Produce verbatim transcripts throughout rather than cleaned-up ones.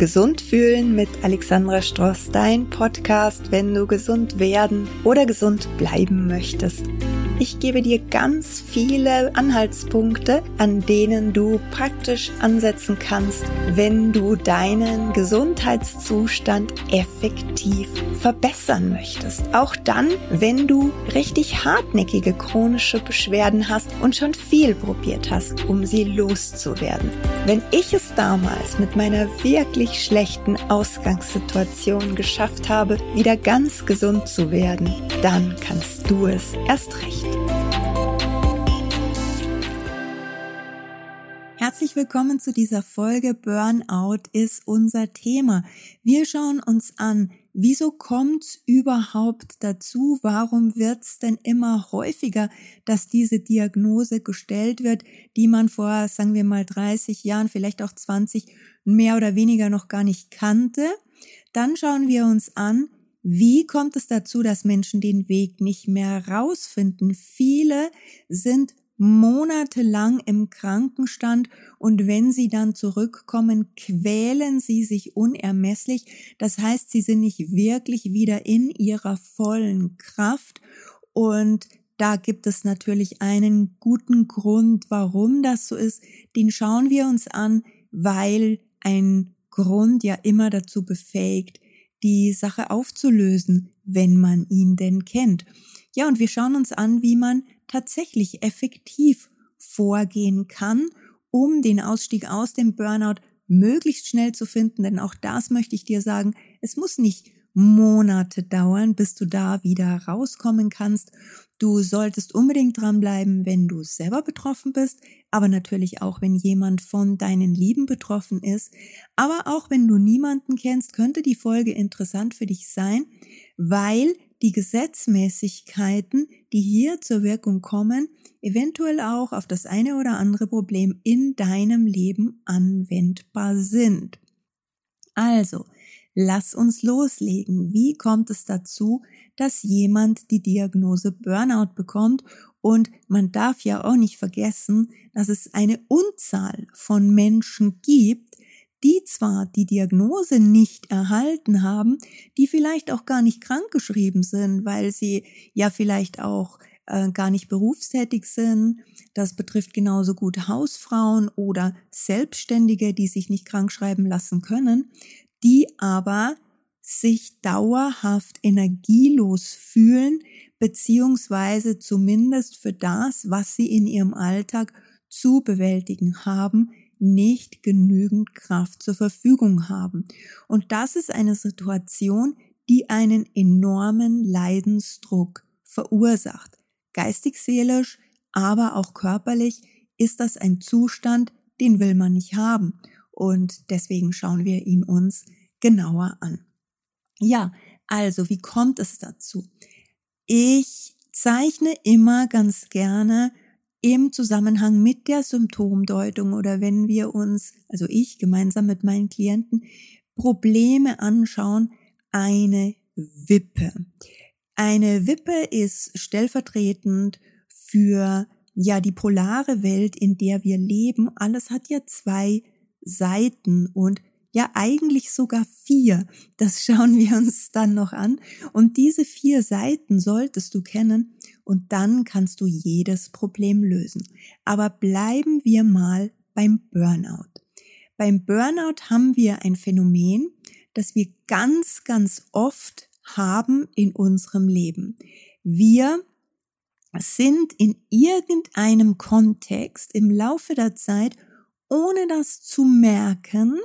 Gesund fühlen mit Alexandra Stross, dein Podcast, wenn du gesund werden oder gesund bleiben möchtest. Ich gebe dir ganz viele Anhaltspunkte, an denen du praktisch ansetzen kannst, wenn du deinen Gesundheitszustand effektiv verbessern möchtest. Auch dann, wenn du richtig hartnäckige chronische Beschwerden hast und schon viel probiert hast, um sie loszuwerden. Wenn ich es damals mit meiner wirklich schlechten Ausgangssituation geschafft habe, wieder ganz gesund zu werden, dann kannst du es erst recht. Herzlich willkommen zu dieser Folge. Burnout ist unser Thema. Wir schauen uns an, wieso kommt es überhaupt dazu? Warum wird es denn immer häufiger, dass diese Diagnose gestellt wird, die man vor, sagen wir mal, dreißig Jahren, vielleicht auch zwanzig, mehr oder weniger noch gar nicht kannte? Dann schauen wir uns an, wie kommt es dazu, dass Menschen den Weg nicht mehr rausfinden? Viele sind monatelang im Krankenstand und wenn sie dann zurückkommen, quälen sie sich unermesslich. Das heißt, sie sind nicht wirklich wieder in ihrer vollen Kraft und da gibt es natürlich einen guten Grund, warum das so ist. Den schauen wir uns an, weil ein Grund ja immer dazu befähigt, die Sache aufzulösen, wenn man ihn denn kennt. Ja, und wir schauen uns an, wie man tatsächlich effektiv vorgehen kann, um den Ausstieg aus dem Burnout möglichst schnell zu finden. Denn auch das möchte ich dir sagen, es muss nicht Monate dauern, bis du da wieder rauskommen kannst. Du solltest unbedingt dranbleiben, wenn du selber betroffen bist, aber natürlich auch, wenn jemand von deinen Lieben betroffen ist. Aber auch wenn du niemanden kennst, könnte die Folge interessant für dich sein, weil die Gesetzmäßigkeiten, die hier zur Wirkung kommen, eventuell auch auf das eine oder andere Problem in deinem Leben anwendbar sind. Also, lass uns loslegen. Wie kommt es dazu, dass jemand die Diagnose Burnout bekommt? Und man darf ja auch nicht vergessen, dass es eine Unzahl von Menschen gibt, die zwar die Diagnose nicht erhalten haben, die vielleicht auch gar nicht krankgeschrieben sind, weil sie ja vielleicht auch äh, gar nicht berufstätig sind. Das betrifft genauso gut Hausfrauen oder Selbstständige, die sich nicht krankschreiben lassen können, die aber sich dauerhaft energielos fühlen, beziehungsweise zumindest für das, was sie in ihrem Alltag zu bewältigen haben, nicht genügend Kraft zur Verfügung haben. Und das ist eine Situation, die einen enormen Leidensdruck verursacht. Geistig, seelisch, aber auch körperlich ist das ein Zustand, den will man nicht haben. Und deswegen schauen wir ihn uns genauer an. Ja, also wie kommt es dazu? Ich zeichne immer ganz gerne im Zusammenhang mit der Symptomdeutung oder wenn wir uns, also ich gemeinsam mit meinen Klienten, Probleme anschauen, eine Wippe. Eine Wippe ist stellvertretend für ja die polare Welt, in der wir leben. Alles hat ja zwei Seiten und ja eigentlich sogar vier. Das schauen wir uns dann noch an. Und diese vier Seiten solltest du kennen und dann kannst du jedes Problem lösen. Aber bleiben wir mal beim Burnout. Beim Burnout haben wir ein Phänomen, das wir ganz, ganz oft haben in unserem Leben. Wir sind in irgendeinem Kontext im Laufe der Zeit, ohne das zu merken,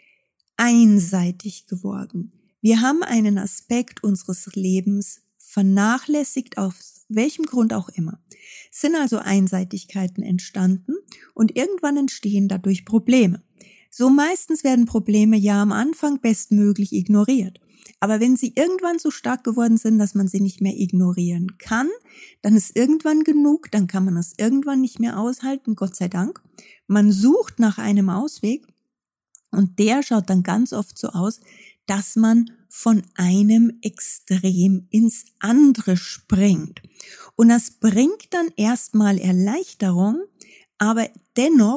einseitig geworden. Wir haben einen Aspekt unseres Lebens vernachlässigt, aus welchem Grund auch immer. Es sind also Einseitigkeiten entstanden und irgendwann entstehen dadurch Probleme. So meistens werden Probleme ja am Anfang bestmöglich ignoriert. Aber wenn sie irgendwann so stark geworden sind, dass man sie nicht mehr ignorieren kann, dann ist irgendwann genug, dann kann man es irgendwann nicht mehr aushalten, Gott sei Dank. Man sucht nach einem Ausweg. Und der schaut dann ganz oft so aus, dass man von einem Extrem ins andere springt. Und das bringt dann erstmal Erleichterung, aber dennoch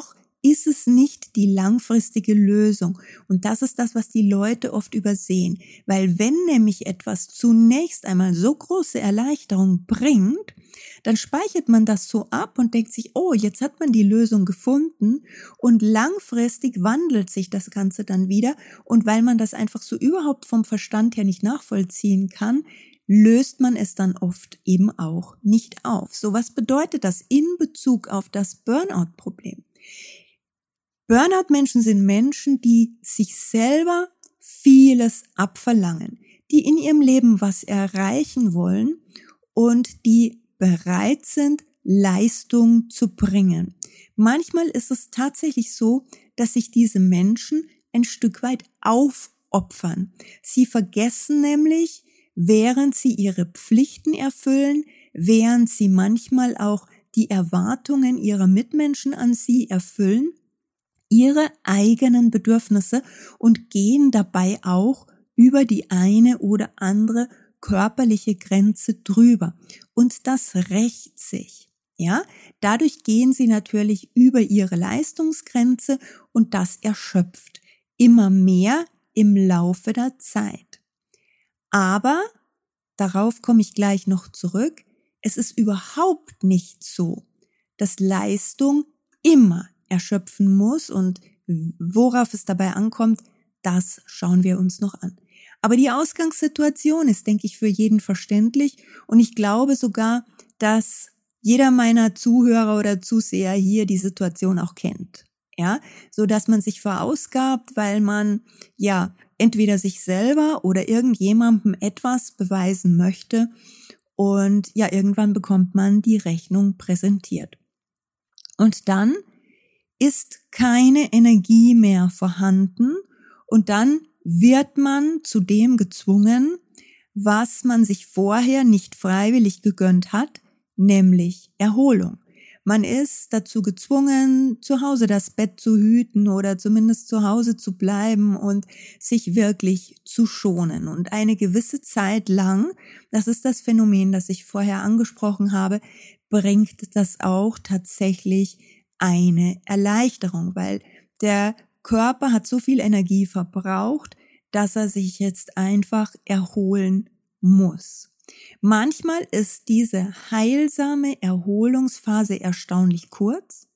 ist es nicht die langfristige Lösung. Und das ist das, was die Leute oft übersehen. Weil wenn nämlich etwas zunächst einmal so große Erleichterung bringt, dann speichert man das so ab und denkt sich, oh, jetzt hat man die Lösung gefunden und langfristig wandelt sich das Ganze dann wieder. Und weil man das einfach so überhaupt vom Verstand her nicht nachvollziehen kann, löst man es dann oft eben auch nicht auf. So, was bedeutet das in Bezug auf das Burnout-Problem? Burnout-Menschen sind Menschen, die sich selber vieles abverlangen, die in ihrem Leben was erreichen wollen und die bereit sind, Leistung zu bringen. Manchmal ist es tatsächlich so, dass sich diese Menschen ein Stück weit aufopfern. Sie vergessen nämlich, während sie ihre Pflichten erfüllen, während sie manchmal auch die Erwartungen ihrer Mitmenschen an sie erfüllen, ihre eigenen Bedürfnisse und gehen dabei auch über die eine oder andere körperliche Grenze drüber. Und das rächt sich. Ja, dadurch gehen sie natürlich über ihre Leistungsgrenze und das erschöpft immer mehr im Laufe der Zeit. Aber, darauf komme ich gleich noch zurück, es ist überhaupt nicht so, dass Leistung immer erschöpfen muss und worauf es dabei ankommt, das schauen wir uns noch an. Aber die Ausgangssituation ist, denke ich, für jeden verständlich und ich glaube sogar, dass jeder meiner Zuhörer oder Zuseher hier die Situation auch kennt. Ja, so dass man sich verausgabt, weil man ja entweder sich selber oder irgendjemandem etwas beweisen möchte und ja, irgendwann bekommt man die Rechnung präsentiert. Und dann ist keine Energie mehr vorhanden und dann wird man zu dem gezwungen, was man sich vorher nicht freiwillig gegönnt hat, nämlich Erholung. Man ist dazu gezwungen, zu Hause das Bett zu hüten oder zumindest zu Hause zu bleiben und sich wirklich zu schonen. Und eine gewisse Zeit lang, das ist das Phänomen, das ich vorher angesprochen habe, bringt das auch tatsächlich eine Erleichterung, weil der Körper hat so viel Energie verbraucht, dass er sich jetzt einfach erholen muss. Manchmal ist diese heilsame Erholungsphase erstaunlich kurz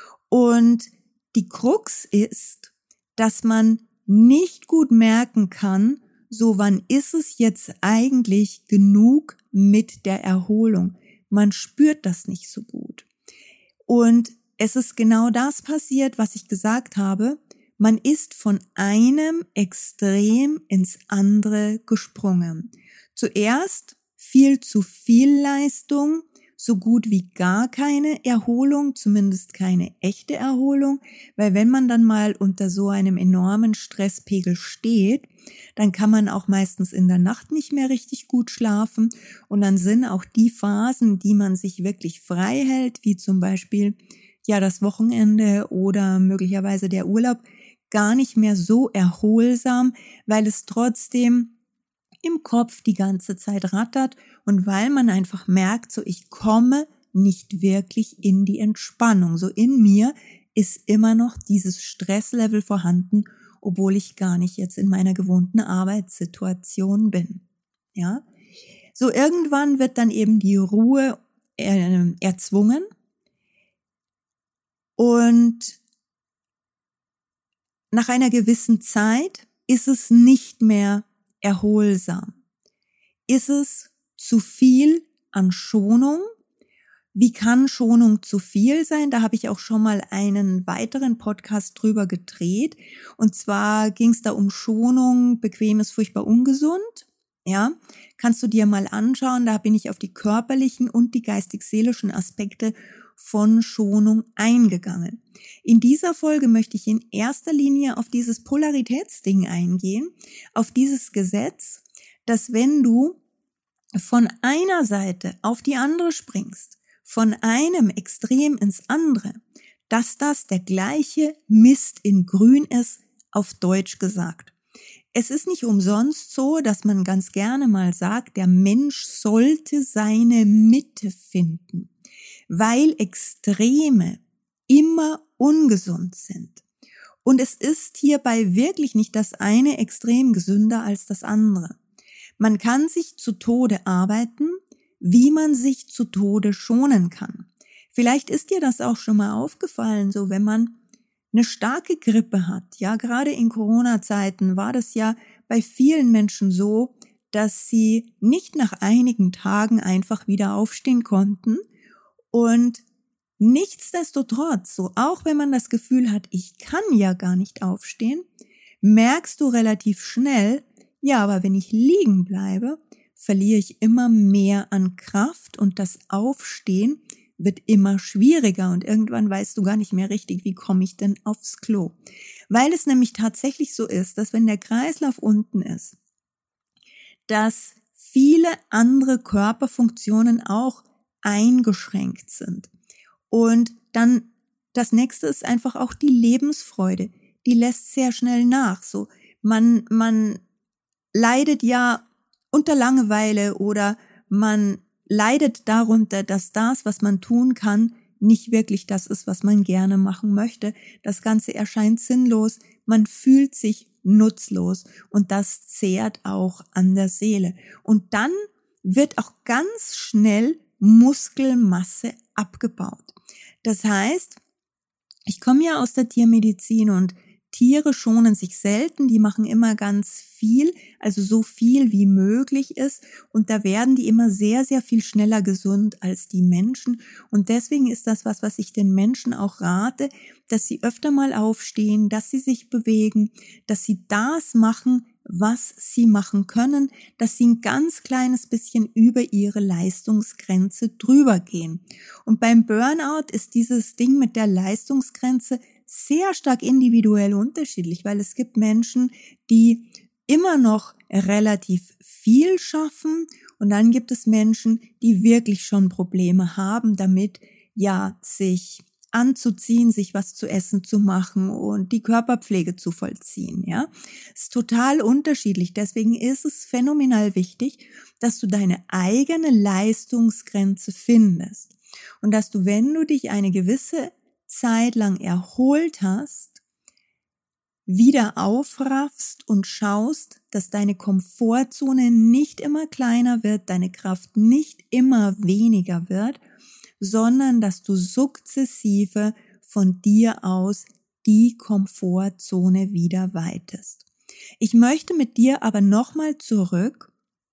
und die Krux ist, dass man nicht gut merken kann, so wann ist es jetzt eigentlich genug mit der Erholung. Man spürt das nicht so gut. Und es ist genau das passiert, was ich gesagt habe. Man ist von einem Extrem ins andere gesprungen. Zuerst viel zu viel Leistung, so gut wie gar keine Erholung, zumindest keine echte Erholung, weil wenn man dann mal unter so einem enormen Stresspegel steht, dann kann man auch meistens in der Nacht nicht mehr richtig gut schlafen und dann sind auch die Phasen, die man sich wirklich frei hält, wie zum Beispiel ja das Wochenende oder möglicherweise der Urlaub, gar nicht mehr so erholsam, weil es trotzdem im Kopf die ganze Zeit rattert und weil man einfach merkt, so ich komme nicht wirklich in die Entspannung. So in mir ist immer noch dieses Stresslevel vorhanden, obwohl ich gar nicht jetzt in meiner gewohnten Arbeitssituation bin. Ja, so irgendwann wird dann eben die Ruhe äh, erzwungen und nach einer gewissen Zeit ist es nicht mehr erholsam. Ist es zu viel an Schonung? Wie kann Schonung zu viel sein? Da habe ich auch schon mal einen weiteren Podcast drüber gedreht. Und zwar ging es da um Schonung, bequem ist furchtbar ungesund. Ja, kannst du dir mal anschauen. Da bin ich auf die körperlichen und die geistig-seelischen Aspekte von Schonung eingegangen. In dieser Folge möchte ich in erster Linie auf dieses Polaritätsding eingehen, auf dieses Gesetz, dass wenn du von einer Seite auf die andere springst, von einem Extrem ins andere, dass das der gleiche Mist in Grün ist, auf Deutsch gesagt. Es ist nicht umsonst so, dass man ganz gerne mal sagt, der Mensch sollte seine Mitte finden, weil Extreme immer ungesund sind. Und es ist hierbei wirklich nicht das eine extrem gesünder als das andere. Man kann sich zu Tode arbeiten, wie man sich zu Tode schonen kann. Vielleicht ist dir das auch schon mal aufgefallen, so wenn man eine starke Grippe hat, ja, gerade in Corona-Zeiten war das ja bei vielen Menschen so, dass sie nicht nach einigen Tagen einfach wieder aufstehen konnten und nichtsdestotrotz, so auch wenn man das Gefühl hat, ich kann ja gar nicht aufstehen, merkst du relativ schnell, ja, aber wenn ich liegen bleibe, verliere ich immer mehr an Kraft und das Aufstehen wird immer schwieriger und irgendwann weißt du gar nicht mehr richtig, wie komme ich denn aufs Klo. Weil es nämlich tatsächlich so ist, dass wenn der Kreislauf unten ist, dass viele andere Körperfunktionen auch eingeschränkt sind. Und dann das nächste ist einfach auch die Lebensfreude. Die lässt sehr schnell nach. So, man, man leidet ja unter Langeweile oder man leidet darunter, dass das, was man tun kann, nicht wirklich das ist, was man gerne machen möchte. Das Ganze erscheint sinnlos. Man fühlt sich nutzlos und das zehrt auch an der Seele. Und dann wird auch ganz schnell Muskelmasse abgebaut. Das heißt, ich komme ja aus der Tiermedizin und Tiere schonen sich selten, die machen immer ganz viel, also so viel wie möglich ist und da werden die immer sehr, sehr viel schneller gesund als die Menschen und deswegen ist das was, was ich den Menschen auch rate, dass sie öfter mal aufstehen, dass sie sich bewegen, dass sie das machen, was sie machen können, dass sie ein ganz kleines bisschen über ihre Leistungsgrenze drüber gehen. Und beim Burnout ist dieses Ding mit der Leistungsgrenze sehr stark individuell unterschiedlich, weil es gibt Menschen, die immer noch relativ viel schaffen und dann gibt es Menschen, die wirklich schon Probleme haben damit, ja, sich anzuziehen, sich was zu essen zu machen und die Körperpflege zu vollziehen, ja. Es ist total unterschiedlich. Deswegen ist es phänomenal wichtig, dass du deine eigene Leistungsgrenze findest und dass du, wenn du dich eine gewisse Zeit lang erholt hast, wieder aufraffst und schaust, dass deine Komfortzone nicht immer kleiner wird, deine Kraft nicht immer weniger wird, sondern dass du sukzessive von dir aus die Komfortzone wieder weitest. Ich möchte mit dir aber nochmal zurück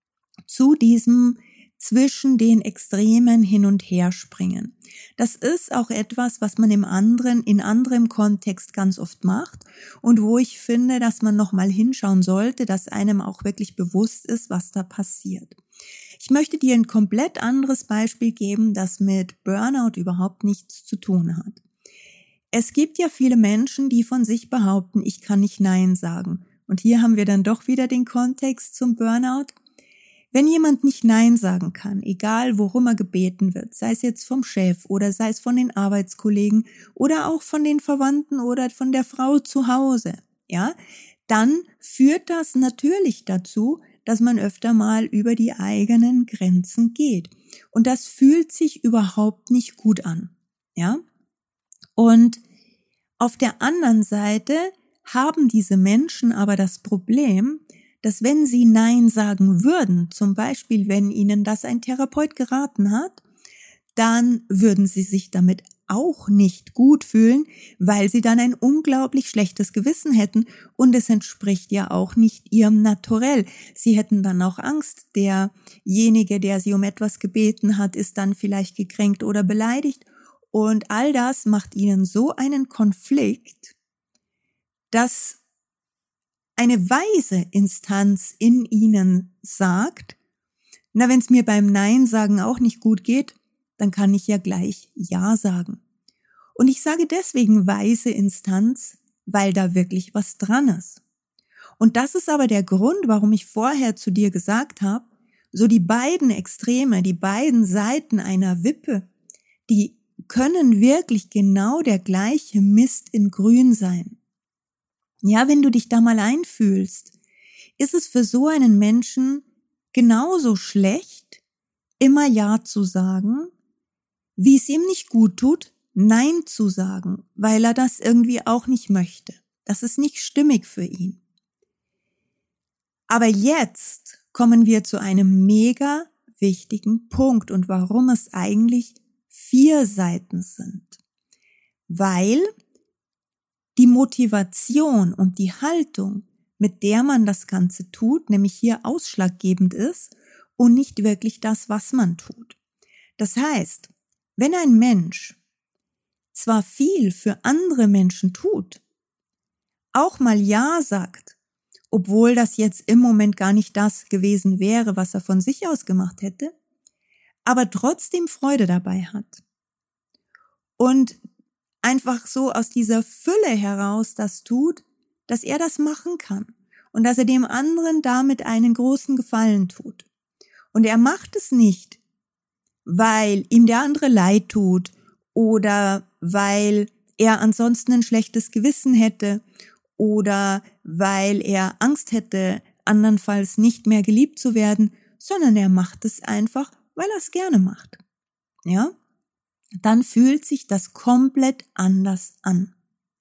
zu diesem zwischen den Extremen hin und her springen. Das ist auch etwas, was man im anderen, in anderem Kontext ganz oft macht und wo ich finde, dass man nochmal hinschauen sollte, dass einem auch wirklich bewusst ist, was da passiert. Ich möchte dir ein komplett anderes Beispiel geben, das mit Burnout überhaupt nichts zu tun hat. Es gibt ja viele Menschen, die von sich behaupten, ich kann nicht Nein sagen. Und hier haben wir dann doch wieder den Kontext zum Burnout. Wenn jemand nicht Nein sagen kann, egal worum er gebeten wird, sei es jetzt vom Chef oder sei es von den Arbeitskollegen oder auch von den Verwandten oder von der Frau zu Hause, ja, dann führt das natürlich dazu, dass man öfter mal über die eigenen Grenzen geht. Und das fühlt sich überhaupt nicht gut an, ja. Und auf der anderen Seite haben diese Menschen aber das Problem, dass wenn sie Nein sagen würden, zum Beispiel wenn ihnen das ein Therapeut geraten hat, dann würden sie sich damit auch nicht gut fühlen, weil sie dann ein unglaublich schlechtes Gewissen hätten und es entspricht ja auch nicht ihrem Naturell. Sie hätten dann auch Angst, derjenige, der sie um etwas gebeten hat, ist dann vielleicht gekränkt oder beleidigt und all das macht ihnen so einen Konflikt, dass eine weise Instanz in ihnen sagt, na, wenn es mir beim Nein sagen auch nicht gut geht, dann kann ich ja gleich Ja sagen. Und ich sage deswegen weise Instanz, weil da wirklich was dran ist. Und das ist aber der Grund, warum ich vorher zu dir gesagt habe, so die beiden Extreme, die beiden Seiten einer Wippe, die können wirklich genau der gleiche Mist in Grün sein. Ja, wenn du dich da mal einfühlst, ist es für so einen Menschen genauso schlecht, immer Ja zu sagen, wie es ihm nicht gut tut, Nein zu sagen, weil er das irgendwie auch nicht möchte. Das ist nicht stimmig für ihn. Aber jetzt kommen wir zu einem mega wichtigen Punkt und warum es eigentlich vier Seiten sind. Weil die Motivation und die Haltung, mit der man das Ganze tut, nämlich hier ausschlaggebend ist und nicht wirklich das, was man tut. Das heißt, wenn ein Mensch zwar viel für andere Menschen tut, auch mal Ja sagt, obwohl das jetzt im Moment gar nicht das gewesen wäre, was er von sich aus gemacht hätte, aber trotzdem Freude dabei hat und einfach so aus dieser Fülle heraus das tut, dass er das machen kann und dass er dem anderen damit einen großen Gefallen tut. Und er macht es nicht, weil ihm der andere leid tut oder weil er ansonsten ein schlechtes Gewissen hätte oder weil er Angst hätte, andernfalls nicht mehr geliebt zu werden, sondern er macht es einfach, weil er es gerne macht. Ja? Dann fühlt sich das komplett anders an.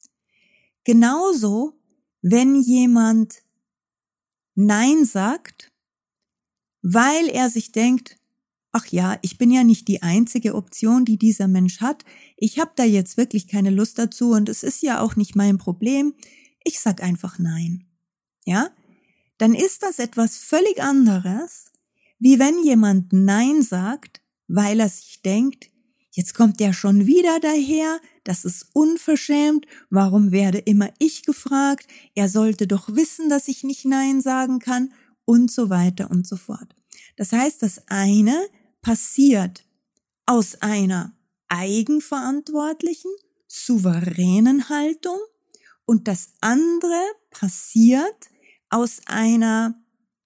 Genauso, wenn jemand Nein sagt, weil er sich denkt, ach ja, ich bin ja nicht die einzige Option, die dieser Mensch hat, ich habe da jetzt wirklich keine Lust dazu und es ist ja auch nicht mein Problem, ich sag einfach Nein. Ja? Dann ist das etwas völlig anderes, wie wenn jemand Nein sagt, weil er sich denkt, jetzt kommt der schon wieder daher, das ist unverschämt, warum werde immer ich gefragt, er sollte doch wissen, dass ich nicht Nein sagen kann und so weiter und so fort. Das heißt, das eine passiert aus einer eigenverantwortlichen, souveränen Haltung und das andere passiert aus einer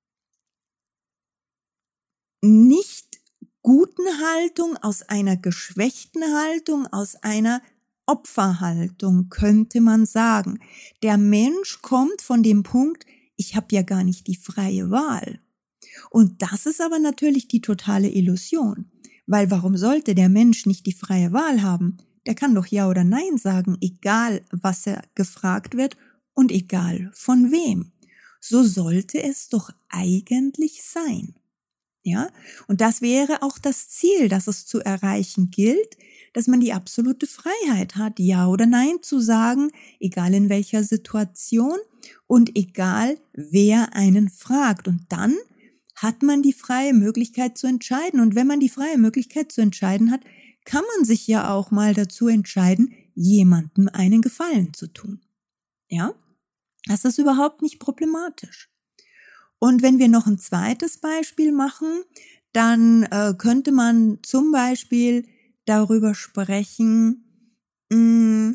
nicht guten Haltung, aus einer geschwächten Haltung, aus einer Opferhaltung, könnte man sagen. Der Mensch kommt von dem Punkt, ich habe ja gar nicht die freie Wahl. Und das ist aber natürlich die totale Illusion, weil warum sollte der Mensch nicht die freie Wahl haben? Der kann doch Ja oder Nein sagen, egal was er gefragt wird und egal von wem. So sollte es doch eigentlich sein. Ja, und das wäre auch das Ziel, das es zu erreichen gilt, dass man die absolute Freiheit hat, Ja oder Nein zu sagen, egal in welcher Situation und egal wer einen fragt. Und dann hat man die freie Möglichkeit zu entscheiden. Und wenn man die freie Möglichkeit zu entscheiden hat, kann man sich ja auch mal dazu entscheiden, jemandem einen Gefallen zu tun. Ja, das ist überhaupt nicht problematisch. Und wenn wir noch ein zweites Beispiel machen, dann äh, könnte man zum Beispiel darüber sprechen, mh,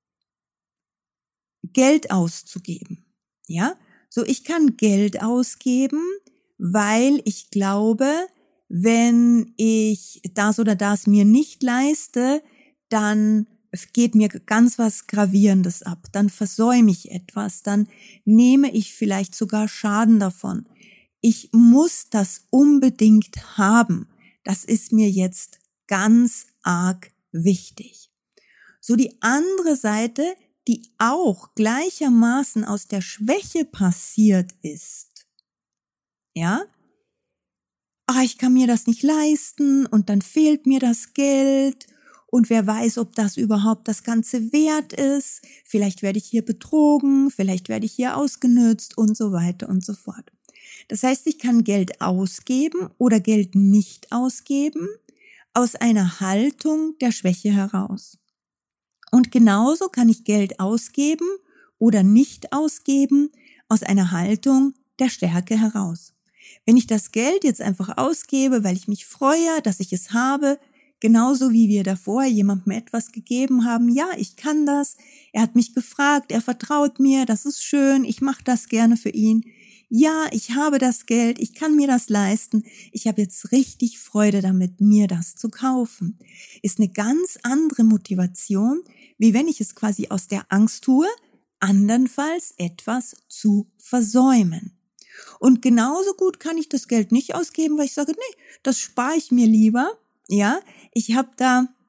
Geld auszugeben. Ja, so ich kann Geld ausgeben, weil ich glaube, wenn ich das oder das mir nicht leiste, dann geht mir ganz was Gravierendes ab, dann versäume ich etwas, dann nehme ich vielleicht sogar Schaden davon. Ich muss das unbedingt haben. Das ist mir jetzt ganz arg wichtig. So die andere Seite, die auch gleichermaßen aus der Schwäche passiert ist. Ja? Ach, ich kann mir das nicht leisten und dann fehlt mir das Geld. Und wer weiß, ob das überhaupt das Ganze wert ist. Vielleicht werde ich hier betrogen, vielleicht werde ich hier ausgenutzt und so weiter und so fort. Das heißt, ich kann Geld ausgeben oder Geld nicht ausgeben aus einer Haltung der Schwäche heraus. Und genauso kann ich Geld ausgeben oder nicht ausgeben aus einer Haltung der Stärke heraus. Wenn ich das Geld jetzt einfach ausgebe, weil ich mich freue, dass ich es habe, genauso wie wir davor jemandem etwas gegeben haben, ja, ich kann das, er hat mich gefragt, er vertraut mir, das ist schön, ich mache das gerne für ihn. Ja, ich habe das Geld, ich kann mir das leisten, ich habe jetzt richtig Freude damit, mir das zu kaufen. Ist eine ganz andere Motivation, wie wenn ich es quasi aus der Angst tue, andernfalls etwas zu versäumen. Und genauso gut kann ich das Geld nicht ausgeben, weil ich sage, nee, das spare ich mir lieber. Ja, ich habe da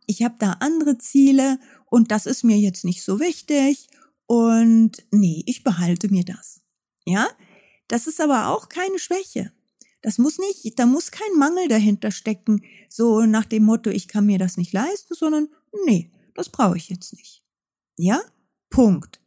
ich habe da andere Ziele und das ist mir jetzt nicht so wichtig und nee, ich behalte mir das. Ja, das ist aber auch keine Schwäche. Das muss nicht, da muss kein Mangel dahinter stecken, so nach dem Motto, ich kann mir das nicht leisten, sondern nee, das brauche ich jetzt nicht. Ja, Punkt.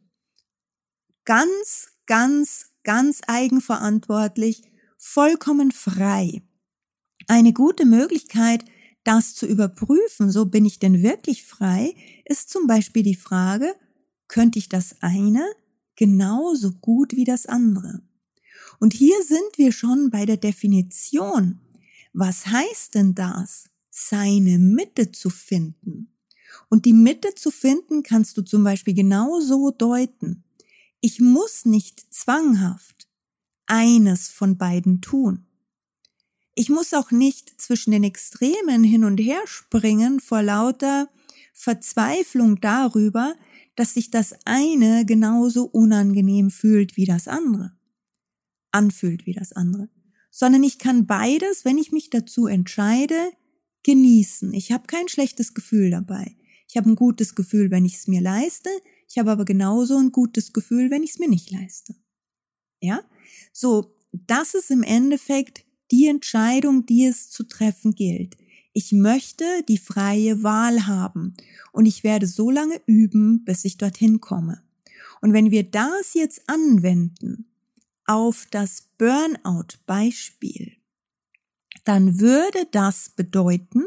Ganz, ganz, ganz eigenverantwortlich, vollkommen frei. Eine gute Möglichkeit, das zu überprüfen, so bin ich denn wirklich frei, ist zum Beispiel die Frage, könnte ich das eine genauso gut wie das andere? Und hier sind wir schon bei der Definition. Was heißt denn das, seine Mitte zu finden? Und die Mitte zu finden kannst du zum Beispiel genauso deuten. Ich muss nicht zwanghaft eines von beiden tun. Ich muss auch nicht zwischen den Extremen hin und her springen vor lauter Verzweiflung darüber, dass sich das eine genauso unangenehm fühlt wie das andere, anfühlt wie das andere, sondern ich kann beides, wenn ich mich dazu entscheide, genießen. Ich habe kein schlechtes Gefühl dabei. Ich habe ein gutes Gefühl, wenn ich es mir leiste, ich habe aber genauso ein gutes Gefühl, wenn ich es mir nicht leiste. Ja? So, das ist im Endeffekt die Entscheidung, die es zu treffen gilt. Ich möchte die freie Wahl haben und ich werde so lange üben, bis ich dorthin komme. Und wenn wir das jetzt anwenden auf das Burnout-Beispiel, dann würde das bedeuten,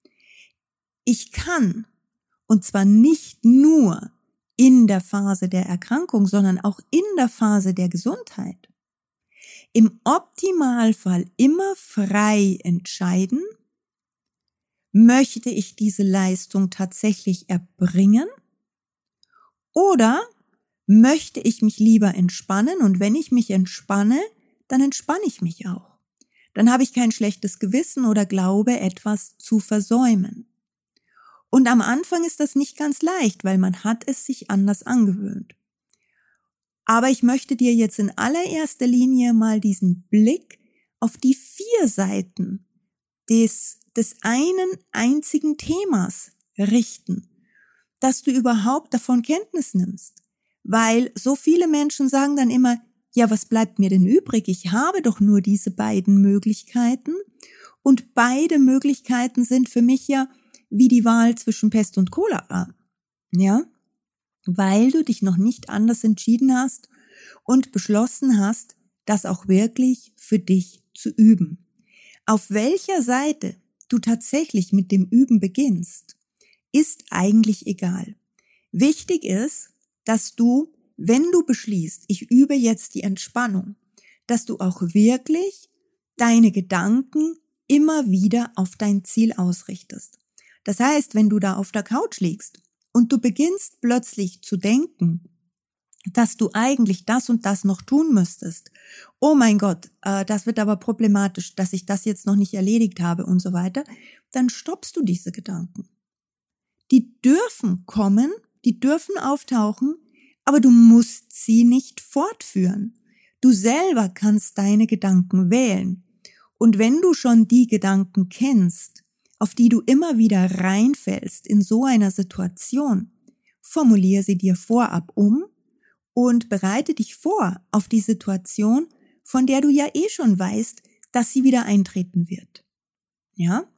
ich kann, und zwar nicht nur in der Phase der Erkrankung, sondern auch in der Phase der Gesundheit, im Optimalfall immer frei entscheiden, möchte ich diese Leistung tatsächlich erbringen oder möchte ich mich lieber entspannen und wenn ich mich entspanne, dann entspanne ich mich auch. Dann habe ich kein schlechtes Gewissen oder glaube, etwas zu versäumen. Und am Anfang ist das nicht ganz leicht, weil man hat es sich anders angewöhnt. Aber ich möchte dir jetzt in allererster Linie mal diesen Blick auf die vier Seiten des, des einen einzigen Themas richten, dass du überhaupt davon Kenntnis nimmst. Weil so viele Menschen sagen dann immer, ja, was bleibt mir denn übrig? Ich habe doch nur diese beiden Möglichkeiten und beide Möglichkeiten sind für mich ja wie die Wahl zwischen Pest und Cholera. Ja? Weil du dich noch nicht anders entschieden hast und beschlossen hast, das auch wirklich für dich zu üben. Auf welcher Seite du tatsächlich mit dem Üben beginnst, ist eigentlich egal. Wichtig ist, dass du, wenn du beschließt, ich übe jetzt die Entspannung, dass du auch wirklich deine Gedanken immer wieder auf dein Ziel ausrichtest. Das heißt, wenn du da auf der Couch liegst und du beginnst plötzlich zu denken, dass du eigentlich das und das noch tun müsstest. Oh mein Gott, äh, das wird aber problematisch, dass ich das jetzt noch nicht erledigt habe und so weiter. Dann stoppst du diese Gedanken. Die dürfen kommen, die dürfen auftauchen, aber du musst sie nicht fortführen. Du selber kannst deine Gedanken wählen. Und wenn du schon die Gedanken kennst, auf die du immer wieder reinfällst in so einer Situation, formuliere sie dir vorab um und bereite dich vor auf die Situation, von der du ja eh schon weißt, dass sie wieder eintreten wird. Ja?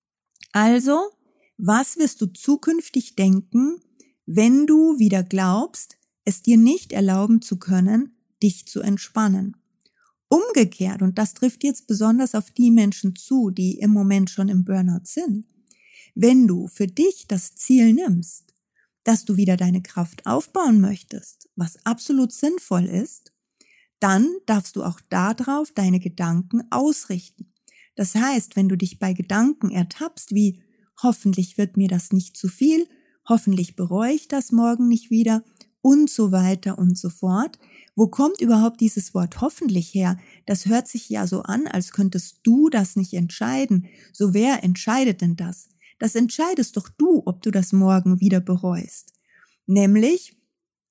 Also, was wirst du zukünftig denken, wenn du wieder glaubst, es dir nicht erlauben zu können, dich zu entspannen? Umgekehrt, und das trifft jetzt besonders auf die Menschen zu, die im Moment schon im Burnout sind, wenn du für dich das Ziel nimmst, dass du wieder deine Kraft aufbauen möchtest, was absolut sinnvoll ist, dann darfst du auch darauf deine Gedanken ausrichten. Das heißt, wenn du dich bei Gedanken ertappst, wie hoffentlich wird mir das nicht zu viel, hoffentlich bereue ich das morgen nicht wieder und so weiter und so fort. Wo kommt überhaupt dieses Wort hoffentlich her? Das hört sich ja so an, als könntest du das nicht entscheiden. So, wer entscheidet denn das? Das entscheidest doch du, ob du das morgen wieder bereust. Nämlich,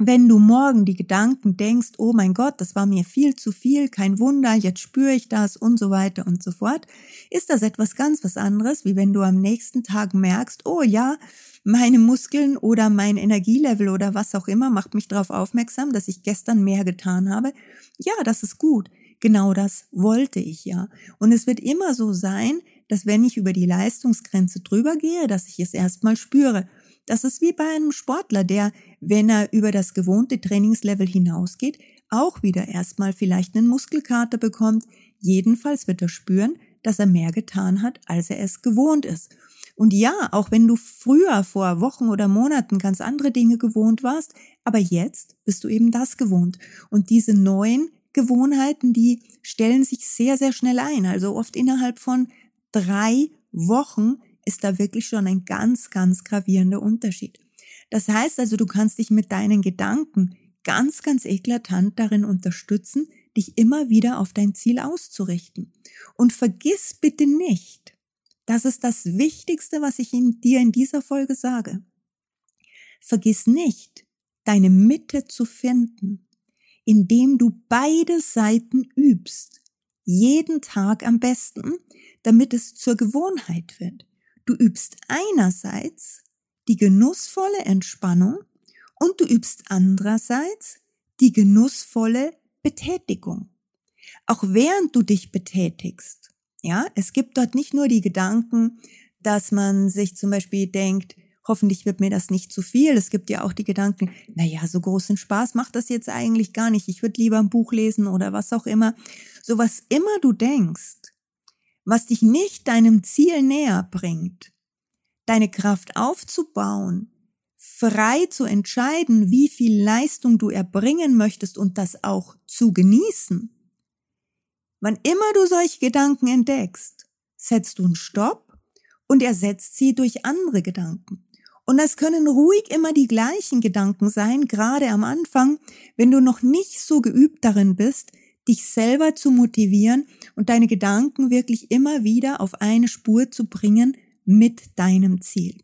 wenn du morgen die Gedanken denkst, oh mein Gott, das war mir viel zu viel, kein Wunder, jetzt spüre ich das und so weiter und so fort, ist das etwas ganz was anderes, wie wenn du am nächsten Tag merkst, oh ja, meine Muskeln oder mein Energielevel oder was auch immer macht mich darauf aufmerksam, dass ich gestern mehr getan habe. Ja, das ist gut. Genau das wollte ich ja. Und es wird immer so sein, dass wenn ich über die Leistungsgrenze drüber gehe, dass ich es erstmal spüre. Das ist wie bei einem Sportler, der, wenn er über das gewohnte Trainingslevel hinausgeht, auch wieder erstmal vielleicht einen Muskelkater bekommt. Jedenfalls wird er spüren, dass er mehr getan hat, als er es gewohnt ist. Und ja, auch wenn du früher vor Wochen oder Monaten ganz andere Dinge gewohnt warst, aber jetzt bist du eben das gewohnt. Und diese neuen Gewohnheiten, die stellen sich sehr, sehr schnell ein. Also oft innerhalb von drei Wochen ist da wirklich schon ein ganz, ganz gravierender Unterschied. Das heißt also, du kannst dich mit deinen Gedanken ganz, ganz eklatant darin unterstützen, dich immer wieder auf dein Ziel auszurichten. Und vergiss bitte nicht, das ist das Wichtigste, was ich in dir in dieser Folge sage. Vergiss nicht, deine Mitte zu finden, indem du beide Seiten übst. Jeden Tag am besten, damit es zur Gewohnheit wird. Du übst einerseits die genussvolle Entspannung und du übst andererseits die genussvolle Betätigung. Auch während du dich betätigst, ja, es gibt dort nicht nur die Gedanken, dass man sich zum Beispiel denkt, hoffentlich wird mir das nicht zu viel. Es gibt ja auch die Gedanken, naja, so großen Spaß macht das jetzt eigentlich gar nicht. Ich würde lieber ein Buch lesen oder was auch immer. So was immer du denkst, was dich nicht deinem Ziel näher bringt, deine Kraft aufzubauen, frei zu entscheiden, wie viel Leistung du erbringen möchtest und das auch zu genießen. Wann immer du solche Gedanken entdeckst, setzt du einen Stopp und ersetzt sie durch andere Gedanken. Und das können ruhig immer die gleichen Gedanken sein, gerade am Anfang, wenn du noch nicht so geübt darin bist, dich selber zu motivieren und deine Gedanken wirklich immer wieder auf eine Spur zu bringen mit deinem Ziel.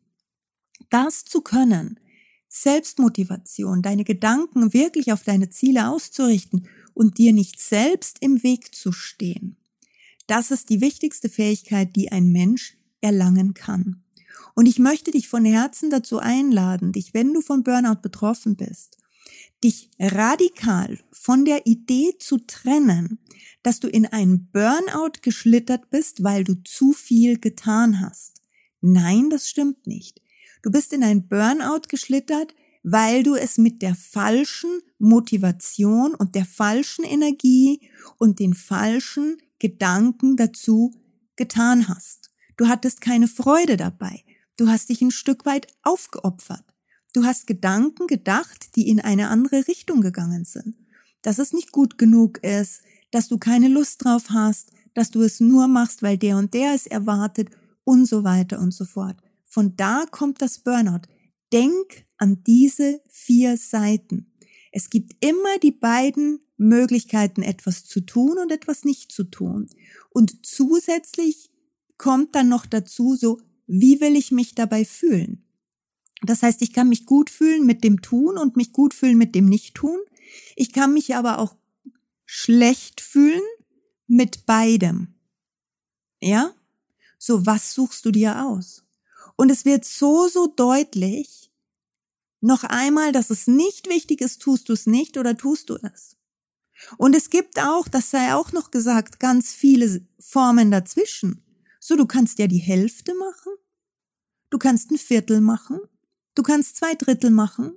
Das zu können, Selbstmotivation, deine Gedanken wirklich auf deine Ziele auszurichten und dir nicht selbst im Weg zu stehen, das ist die wichtigste Fähigkeit, die ein Mensch erlangen kann. Und ich möchte dich von Herzen dazu einladen, dich, wenn du von Burnout betroffen bist, dich radikal von der Idee zu trennen, dass du in einen Burnout geschlittert bist, weil du zu viel getan hast. Nein, das stimmt nicht. Du bist in einen Burnout geschlittert, weil du es mit der falschen Motivation und der falschen Energie und den falschen Gedanken dazu getan hast. Du hattest keine Freude dabei. Du hast dich ein Stück weit aufgeopfert. Du hast Gedanken gedacht, die in eine andere Richtung gegangen sind. Dass es nicht gut genug ist, dass du keine Lust drauf hast, dass du es nur machst, weil der und der es erwartet und so weiter und so fort. Von da kommt das Burnout. Denk an diese vier Seiten. Es gibt immer die beiden Möglichkeiten, etwas zu tun und etwas nicht zu tun. Und zusätzlich kommt dann noch dazu so, wie will ich mich dabei fühlen? Das heißt, ich kann mich gut fühlen mit dem Tun und mich gut fühlen mit dem Nicht-Tun. Ich kann mich aber auch schlecht fühlen mit beidem. Ja? So, was suchst du dir aus? Und es wird so, so deutlich, noch einmal, dass es nicht wichtig ist, tust du es nicht oder tust du es. Und es gibt auch, das sei auch noch gesagt, ganz viele Formen dazwischen. So, du kannst ja die Hälfte machen, du kannst ein Viertel machen, du kannst zwei Drittel machen.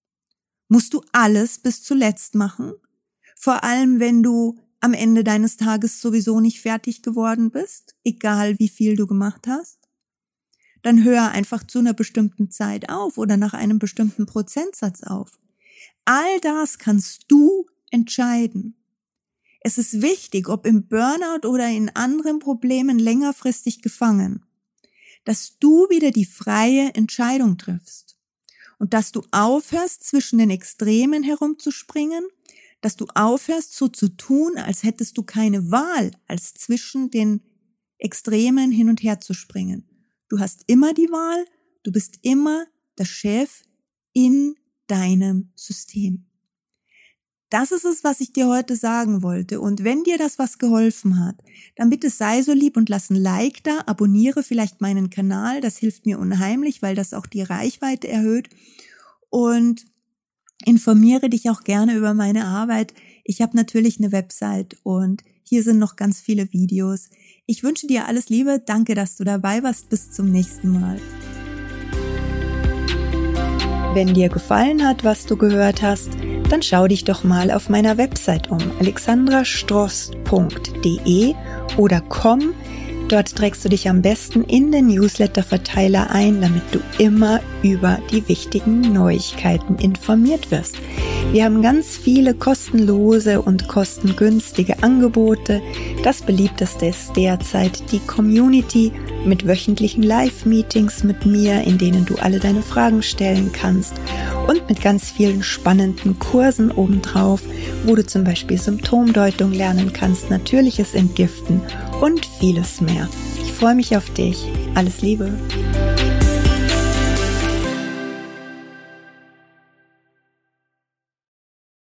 Musst du alles bis zuletzt machen? Vor allem, wenn du am Ende deines Tages sowieso nicht fertig geworden bist, egal wie viel du gemacht hast. Dann hör einfach zu einer bestimmten Zeit auf oder nach einem bestimmten Prozentsatz auf. All das kannst du entscheiden. Es ist wichtig, ob im Burnout oder in anderen Problemen längerfristig gefangen, dass du wieder die freie Entscheidung triffst und dass du aufhörst, zwischen den Extremen herumzuspringen, dass du aufhörst, so zu tun, als hättest du keine Wahl, als zwischen den Extremen hin und her zu springen. Du hast immer die Wahl, du bist immer der Chef in deinem System. Das ist es, was ich dir heute sagen wollte. Und wenn dir das was geholfen hat, dann bitte sei so lieb und lass ein Like da, abonniere vielleicht meinen Kanal, das hilft mir unheimlich, weil das auch die Reichweite erhöht. Und informiere dich auch gerne über meine Arbeit. Ich habe natürlich eine Website und hier sind noch ganz viele Videos. Ich wünsche dir alles Liebe, danke, dass du dabei warst, bis zum nächsten Mal. Wenn dir gefallen hat, was du gehört hast, dann schau dich doch mal auf meiner Website um, alexandra stross punkt de oder komm. Dort trägst du dich am besten in den Newsletter-Verteiler ein, damit du immer über die wichtigen Neuigkeiten informiert wirst. Wir haben ganz viele kostenlose und kostengünstige Angebote. Das beliebteste ist derzeit die Community mit wöchentlichen Live-Meetings mit mir, in denen du alle deine Fragen stellen kannst und mit ganz vielen spannenden Kursen obendrauf, wo du zum Beispiel Symptomdeutung lernen kannst, natürliches Entgiften und vieles mehr. Ich freue mich auf dich. Alles Liebe.